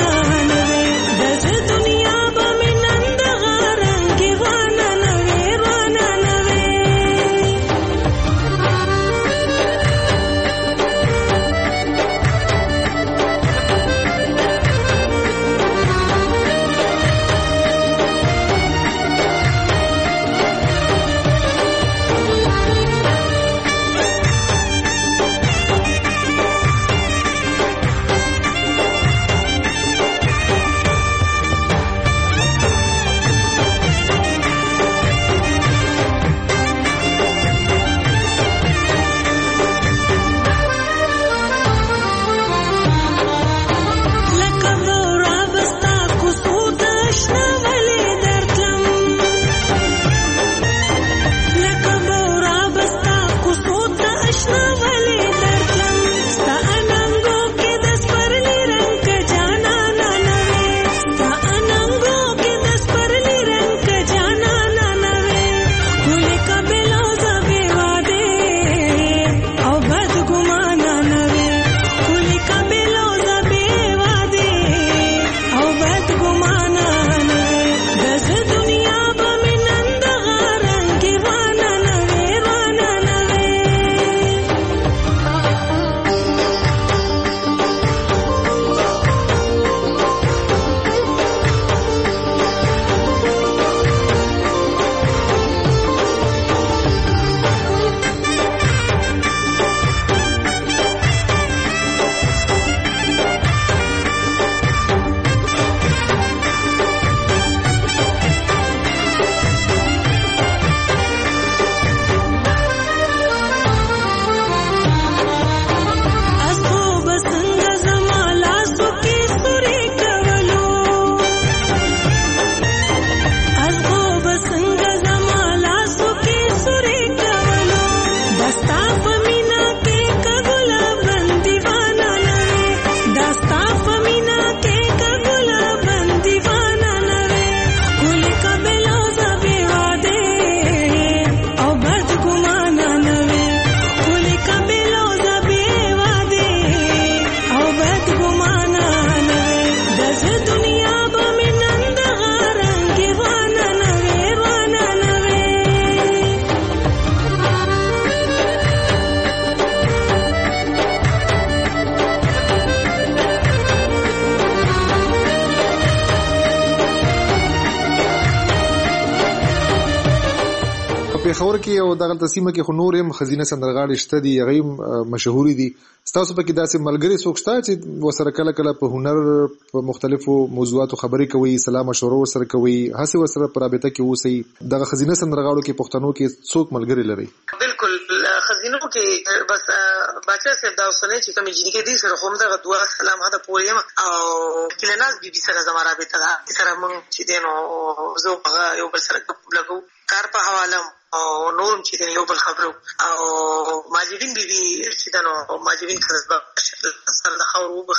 خبر کې او دغه تسمه کې خو نور هم خزینه سندرغاړي شته دي هغه مشهوري دي تاسو په کې داسې ملګری څوک شته چې وسره کله کله په هنر په مختلفو موضوعاتو خبرې کوي سلام مشوره وسره کوي هڅه وسره په رابطه کې اوسئ دغه خزینه سندرغاړو کې پښتنو کې څوک ملګری لري بالکل خزینو کې بس بچا سره دا اوسنه چې کوم جنګ کې دي سره هم دغه دعا سلام هدا پویم او کلناز بي بي سره زما رابطه ده سره مونږ چې دینو زه هغه یو بل سره لګو کار په حواله او نورم چې یو بل خبرو او ماجبین بي بي چې دنو ماجبین کړه سره د خاور وبخي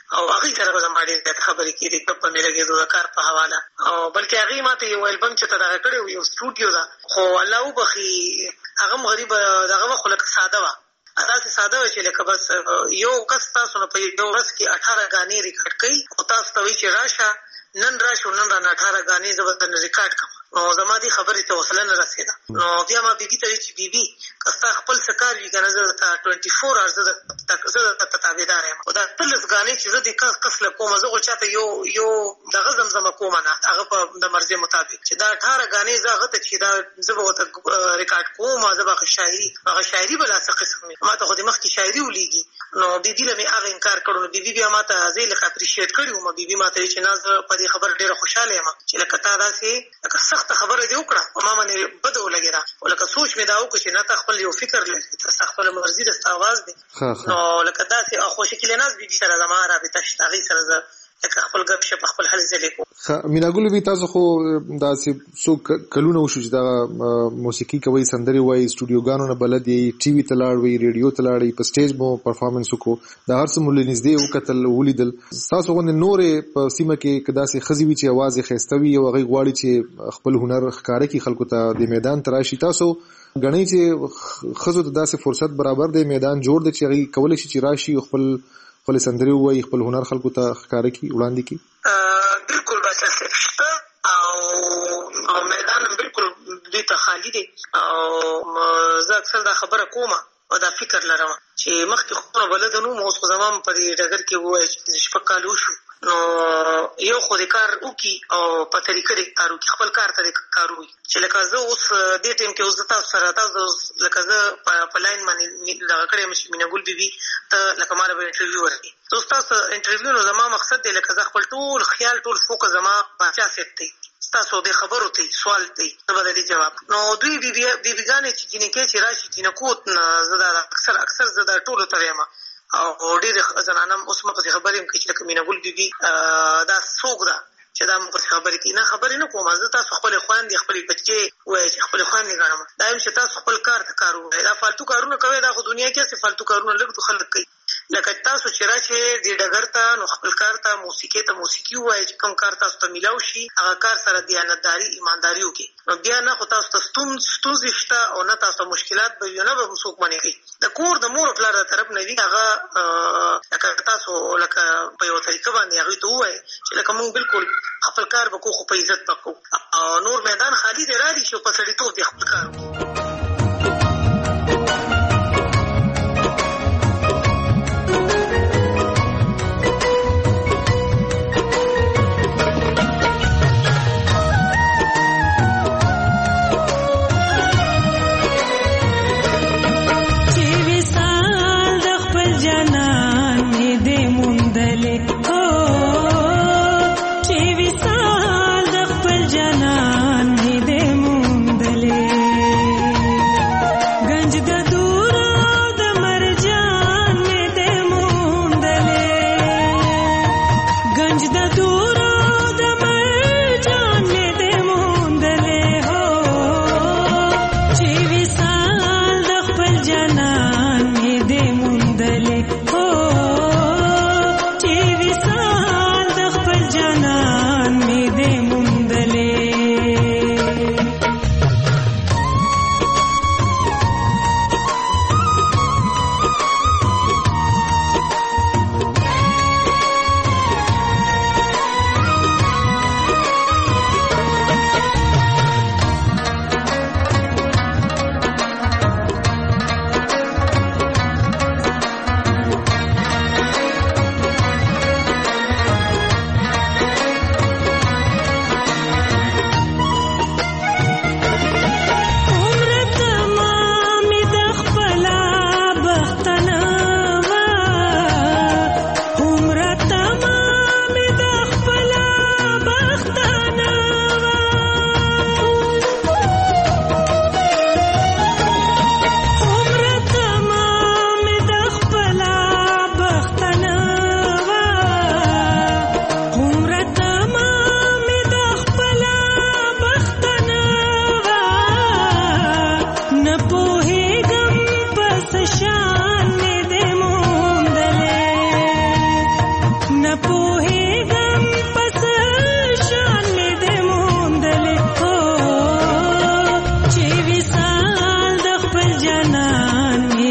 او هغه سره زما ډېر خبرې کېدې په مې لګېدو د کار په حواله او بلکې هغې ما ته یو البم چې ته دغه کړی و یو سټوډیو ده خو الله وبخي هغه هم غریب دغه وه خو لکه ساده وه داسې ساده وه چې لکه بس یو کس تاسو نه په یو ورځ کې اټاره ګانې ریکارډ کوي او تاسو ته وایي چې راشه نن راشو نن رانه اټاره ګانې زه به درنه ریکارډ کړم نو زما دې خبرې ته حوصله نه رسېده نو بیا ما بیبي ته وایي چې بیبي که ستا خپل څه کار وي که نه زه درته ټوینټي فور اورز زه درته تابعدار یم خو دا اتلس ګانې چې زه دې کس کس له کومه زه خو چاته یو یو دغه زمزمه کومه نه هغه په د مرضې مطابق چې دا اټاره ګانې زه هغه ته چې دا زه به ورته ریکارډ کوم زه به هغه شاعري هغه شاعري به لا څه قسم وي ما ته خو د مخکې شاعري ولیږي نو بیبي له مې هغه انکار کړو نو بیبي بیا ما ته زه یې لکه اپریشیټ کړي وم بیبي ما ته وایي چې نه زه په دې خبره ډېره خوشحاله یم چې لکه تا داسې لکه سخته خبره دې وکړه په ما باندې بده ولګېده خو لکه سوچ مې دا وکړو چې نه تا خپل یو فکر لري ته ستا خپله مرضي ده ستا آواز دی نو لکه داسې او خو شکیل ناز بیبي سره زما رابطه شته هغې سره زه لکه خپل ګپ شپ خپل حل ځلې کوم میناګل بي تاسو خو داسې څو کلونه وشو چې دا موسیقي کوي سندرې وایي سټوډیوګانو نه بلد یې ټي وي ته لاړ وئ ریډیو ته لاړئ په سټیج مو پرفارمنس وکړو دا هر څه مو له نږدې وکتل ولیدل ستاسو غوندې نورې په سیمه کې که داسې ښځې وي چې اواز یې ښایسته وي او هغوی غواړي چې خپل هنر ښکاره کړي خلکو ته د میدان ته راشي تاسو ګڼئ چې ښځو ته داسې فرصت برابر دی میدان جوړ دی چې هغوی کولی شي چې راشي او خپل خپل سندرې ووایي خپل هنر خلکو ته ښکاره کړي وړاندې کړي بالکل بچه صاحب شته او میدان بالکل دوی ته خالي دی او زه اکثر دا خبره کوم او دا فکر لرم چې مخکې خو بلده نو اوس خو زما په دې ډګر کې ووایي چې پنځه شپږ کاله وشو نو یو خو د کار وکړي او په طریقه د کار وکړي خپل کار ته د کار وکړي چې لکه زه اوس دې ټایم کې اوس تاسو سره تاسو لکه زه په لاین باندې دغه کړی یم چې میناګل بیبي ته لکه ما له به انټرویو ورکړي زه ستاسو انټرویو نو زما مقصد دی لکه زه خپل ټول خیال ټول فوکس زما باچا صاحب دی ستاسو د خبرو ته سوال دی زه به د دې جواب نو دوی بیبیګانې چې جینکې چې راشي جینکوت زه دا اکثر اکثر زه دا ټولو ته وایم او ډېرې زنانه اوس ما پسې خبرې هم کوي چې لکه میناګل بیبي دا څوک ده چې دا موږ پسې خبرې کوي نه خبرې نه کوم زه تاسو خپلې خویندې خپلې بچې ووایئ چې خپلې خویندې ګڼم دا یم چې تاسو خپل کار ته کار ووایئ دا فالتو کارونه کوئ دا خو دنیا کې هسې فالتو کارونه لږ خلک کوي لکه تاسو چې راشئ دې ډګر ته نو خپل کار ته موسیقۍ ته موسیقي ووایئ چې کوم کار تاسو ته میلاو شي هغه کار سره دیانتداري ایمانداري وکړئ نو بیا نه خو تاسو ته ستونزې شته او نه تاسو ته مشکلات به وي او نه به څوک منې کوي د کور د مور پلار د طرف نه وي هغه لکه تاسو لکه په یوه طریقه باندې هغوی ته ووایئ چې لکه موږ بالکل خپل کار به کوو خو په عزت به کوو او نور میدان خالي دی را دي چې په سړیتوب دی خپل کار وکړو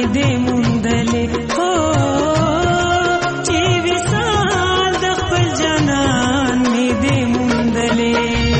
دې موندلې هو چې وصال د خپل جانان مې دې موندلې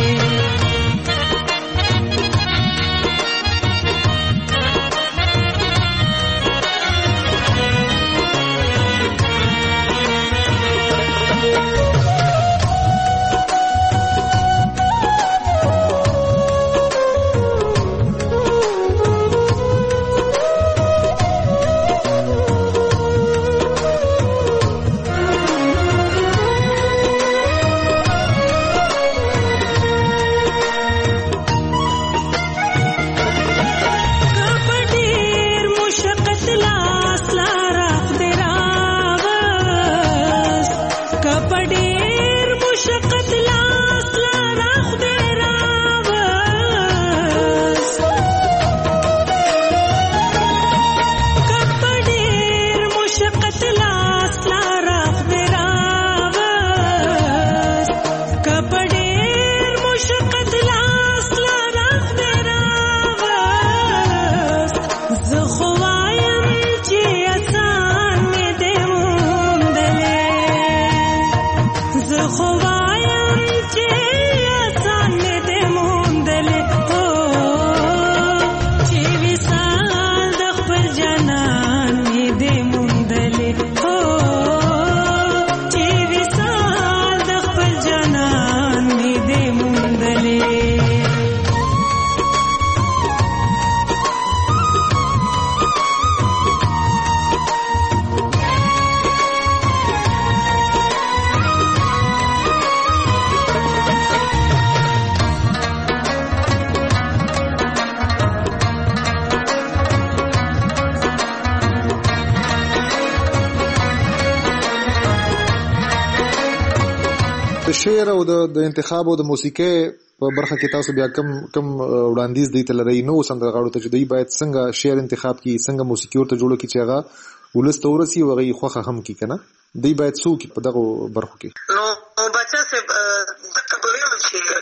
شعر او د انتخاب او د موسیقۍ په برخه کې تاسو بیا کم کم وړاندیز دی تل لري نو سندرغاړو ته چې دوی باید څنګه شعر انتخاب کی څنګه موسیقي ورته جوړه کی چې هغه ولست ورسی او غي خوخه هم کی کنه دوی باید څو کی په دغه برخو کې نو بچا سه د کبريو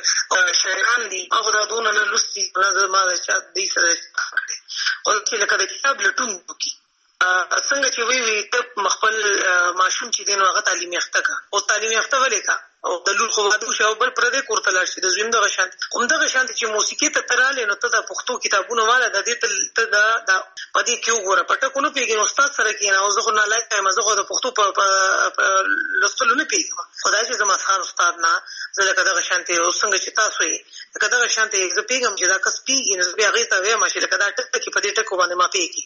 چې شاعران دي هغه د دون له لستي نه ما چې دې سره او چې لکه د کتاب لټون کی څنګه چې وی وی ته مخبل ماشوم چې دین هغه تعلیم یافته کا او تعلیم یافته ولې کا او د لور خو واده شو بل پر دې کوړه لاړ شي د زویم دغه شانت کوم دغه شانت چې موسیقي ته تراله نو ته د پښتو کتابونو والا د دې ته د د پدې کې وګوره پټه کو نه پیږي استاد سره کې نه او زه خو نه لای ما زه خو د پښتو په لستلو نه پیږم خدای چې زما خان استاد نه زه لکه دغه شانت او څنګه چې تاسو یې لکه دغه شانت زه پیږم چې دا کس پیږي نو بیا غي ته وایم چې لکه دا ټک کې پدې ټکو باندې ما پیږي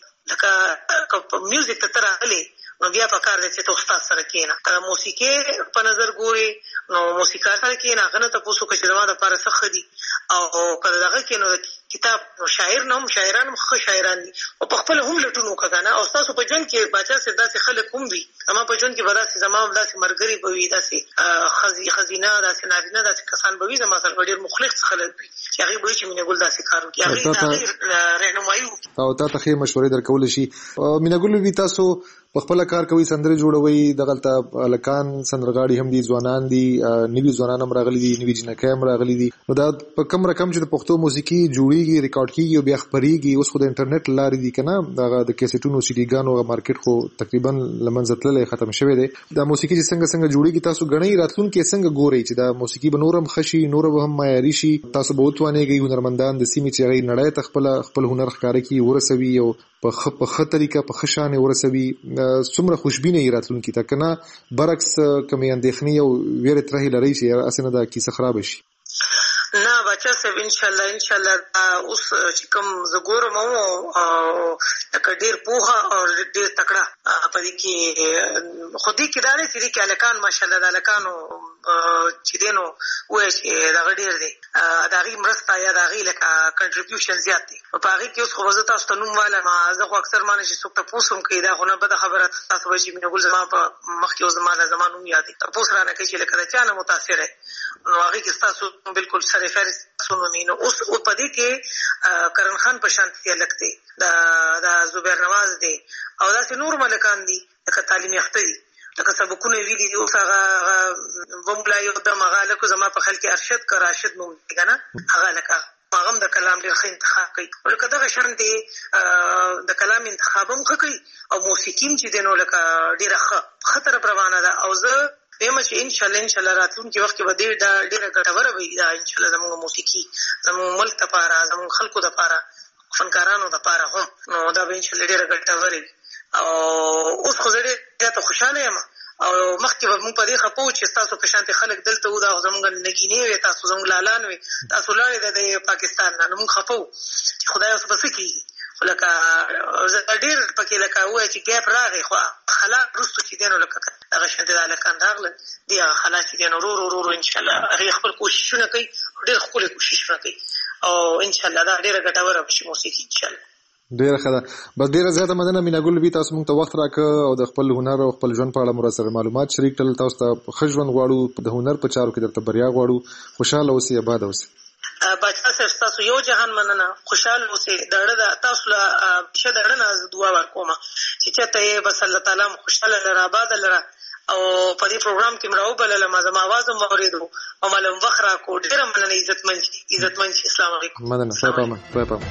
لکه میوزیک ته تراله نو بیا په کار دې چې استاد سره کېنا کله موسیقي په نظر ګوري نو موسیقار سره کېنا غنه ته پوسو چې زما د پاره څه خدي او کله دغه کې نو کتاب شاعر نوم شاعران مخ شاعران دي او په خپل هم لټونو کغانه او تاسو په جن کې بچا سي داسې خلک هم وي اما په جن کې وراسي زما داسې مرګري بوي داسې خزي خزینه داسې نارینه داسې کسان بوي زما سره ډېر مخلص خلک وي چې هغه به چې مینه ګل داسې کارو کوي هغه رهنمایي او تاسو ته مشورې درکول شي مینه ګل وی تاسو په خپل کار کوي سندره جوړوي دغلطه لکان سندرغاړي هم دي ځوانان دي نوی ځوانان هم راغلي دي نوی جنکه هم راغلي دي نو دا په کم رقم چې د پښتو موسیقي جوړیږي ریکارډ کیږي او بیا خبريږي اوس خو د انټرنیټ لارې دي کنه دا د کیسټونو سي ډي ګانو مارکیټ خو تقریبا لمنځه تللې ختم شوی دی دا موسیقي چې څنګه څنګه جوړیږي تاسو غنۍ راتلونکي څنګه ګوري چې دا موسیقي به نورم خشي نور به هم معیاري شي تاسو به وتوانېږئ هنرمندان د سیمې چې غي نړۍ ته خپل خپل هنر ښکارا کوي ورسوي او په خ په خ طریقه په خشانه ورسوي څومره خوشبینه یې راتلونکي تا کنه برعکس کمې اندېښنې او ویره ترې لري چې اسنه دا کیسه خراب شي نه بچا سب ان شاء الله ان شاء الله اوس چې کوم زګور مو او ډېر پوها او ډېر تکړه په دې کې خو دې کې داري چې کې الکان ماشاءالله د الکانو چې دینو وای چې دا ډېر دی دا غي مرسته یا دا غي لکه کنټریبیوشن زیات دی په هغه کې اوس خو وزه تاسو ته نوم والا ما زه خو اکثر مانه چې څوک تاسو هم کې دا خو نه بده خبره تاسو وایي چې مینه ګل زما په مخ کې زما زمانو یاد دي تاسو رانه کې چې لکه دا چانه متاثر نو هغه کې تاسو بالکل سره فارس سنونو اوس په دې کې کرن خان په شانتي لګتي دا دا زبیر نواز دی او دا نور ملکان دي لکه تعلیم یافته دي لکه سبقونه ویلي اوس هغه وملا یو د مغاله کو زما په خل کې ارشد کا راشد نوم دی کنه هغه لکه هغه د کلام ډېر ښه انتخاب کوي. لکه دغه شان دی د کلام انتخاب هم ښه کوي او موسیقي هم چې دی نو لکه ډېره ښه ښه طرف روانه ده. او زه وایم چې انشاءالله انشاءالله راتلونکي وخت کې به دې دا ډېره ګټوره وي دا انشاءالله زموږ موسیقي زموږ ملک دپاره زموږ خلکو دپاره فنکارانو دپاره هم نو دا به انشاءالله ډېره ګټوره وي. او اوس خو زه ډېر زیاته خوشحاله یم او مخکې به موږ په دې خفه وو چې ستاسو په شانتې خلک دلته وو دا زموږ نګینې وې تاسو زموږ لالان وې تاسو لاړې ده د پاکستان نه نو موږ خفه وو چې خدای اوس به څه کېږي. خو لکه زه ډېر پکې لکه ووایه چې ګیپ راغی خو خلا وروستو چې دی نو لکه دغه شانتې د هلکان راغلل دې هغه خلا چې دی نو ورو ورو ورو انشاءالله هغې خپل کوششونه کوي ډېر ښکلي کوششونه کوي او انشاءالله دا ډېره ګټوره به شي موسیقي انشاءالله. ډېره ښه ده. بس ډېره زیاته مننه مینا ګل بي تاسو موږ ته وخت راکړه او د خپل هنر او خپل ژوند په اړه مو راسره معلومات شریک کړل. تاسو ته ښه ژوند غواړو د هنر په چارو کې درته بریا غواړو. خوشحاله اوسئ اباد اوسئ. باچا صاحب ستاسو یو جهان مننه خوشحاله اوسئ. د اړه د تاسو له ښه د اړه نه زه دعا ورکوم چې چېرته یې بس الله تعالی مو خوشحاله لره اباده لره او په دې پروګرام کې مې راوبلله ما زما اواز هم واورېدو او ما له وخت راکړو. ډېره مننه عزتمند شي عزتمند شي. السلام علیکم. مننه. خدای پامان. خدای پامان.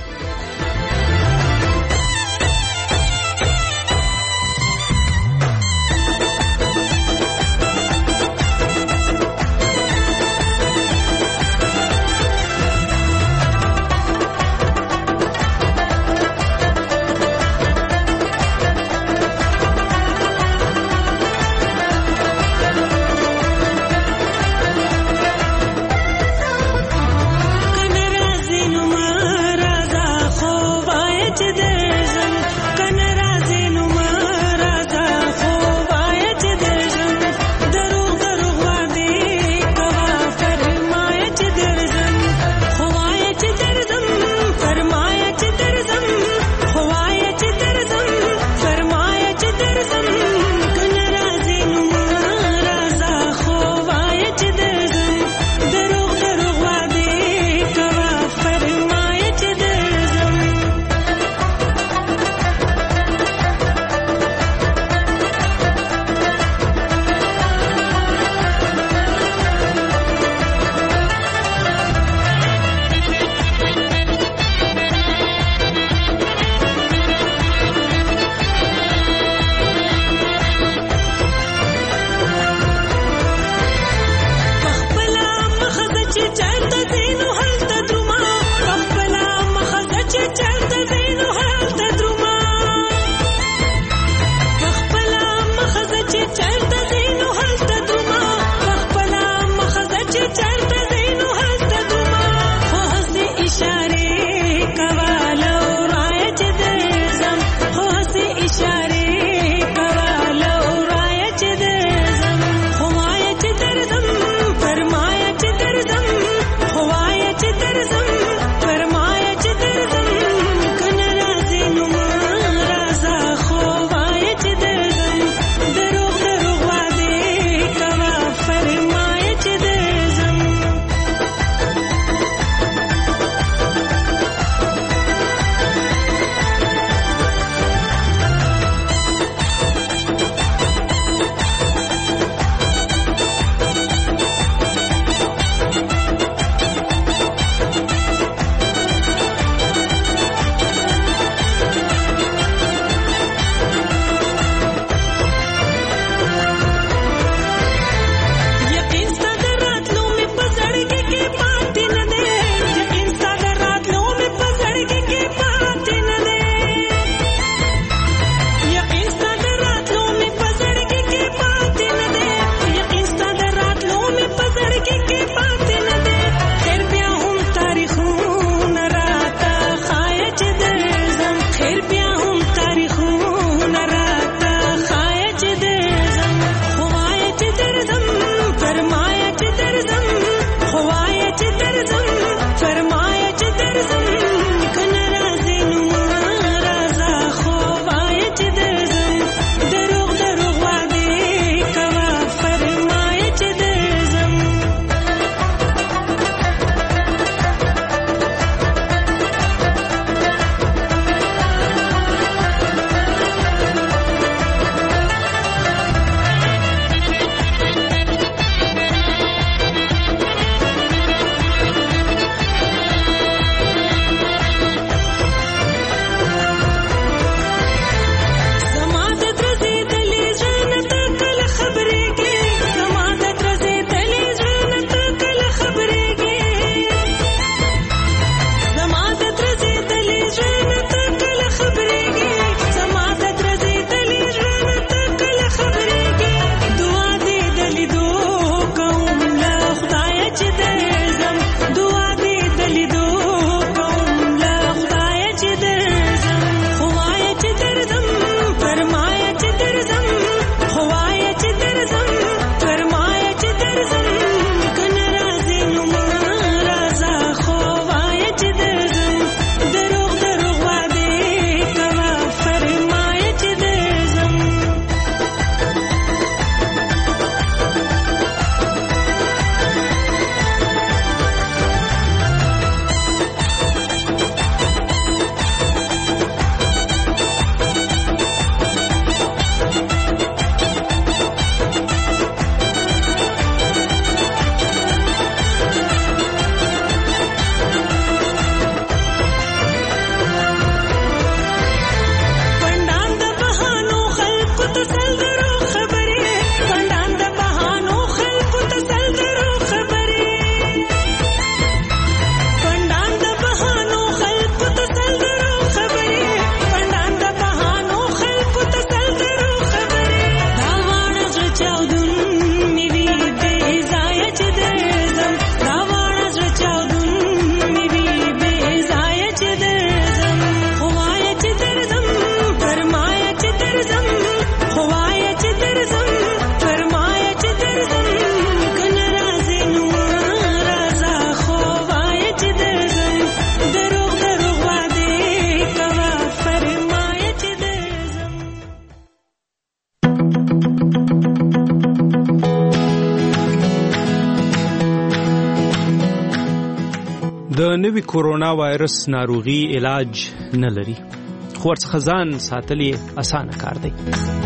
نوي کورونا وایرس ناروغي علاج نه لري، خو ورڅخه ځان ساتل یې اسانه کار دی.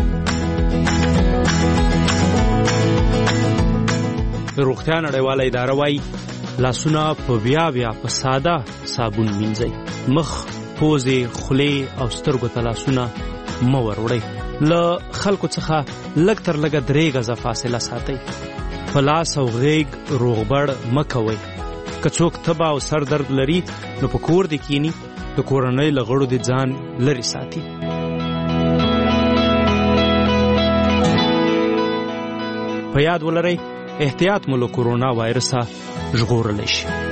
روغتیا نړیواله اداره وایي لاسونه په بیا بیا په ساده صابون مینځئ. مخ، پوزې، خولې او سترګو ته لاسونه مه وروړئ. له خلکو څخه لږ تر لږه درې غزه فاصله ساتئ. په لاس او غېږ روغبړ مه کوئ. که څوک تبه او سر درد لري نو په کور دې کینی، د کورنۍ له غړو دې ځان لرې ساتي. په یاد ولرئ احتیاط مو له کورونا وایرسه ژغورلی شي.